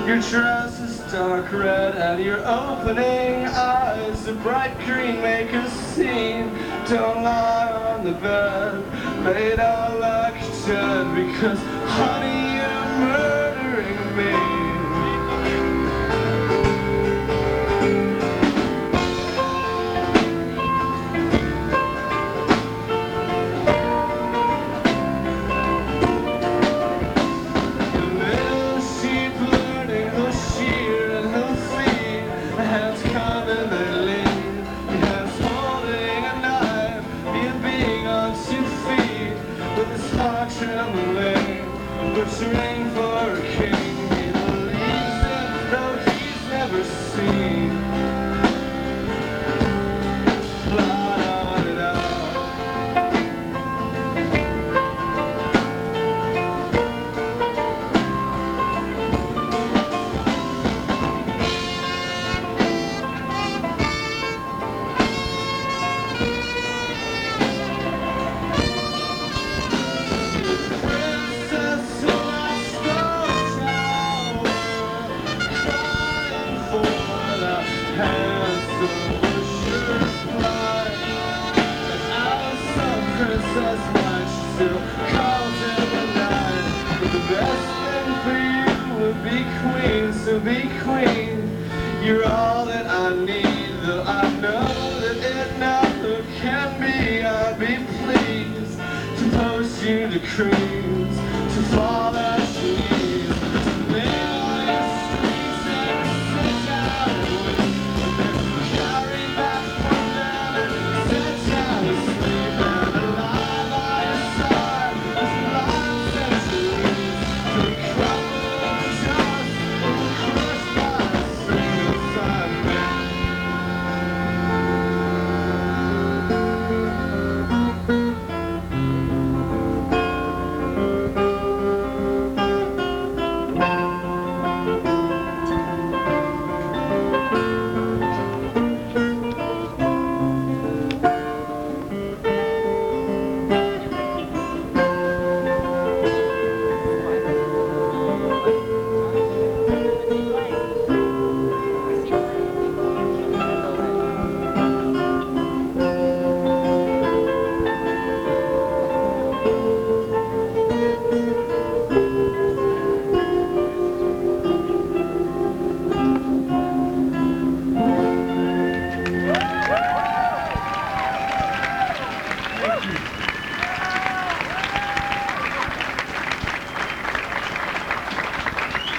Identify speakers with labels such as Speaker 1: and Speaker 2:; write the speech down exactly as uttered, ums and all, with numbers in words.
Speaker 1: Your dress is dark red and your opening eyes a bright green make a scene. Don't lie on the bed, laid out like dead, because honey, you're murdering me. Trembling, butchering for a king. He believes it, though he's never seen. Blood on it out. Princess might still calls in the night, but the best thing for you would be queen, so be queen. You're all that I need, though I know that it never can be. I'd be pleased to post you to cream.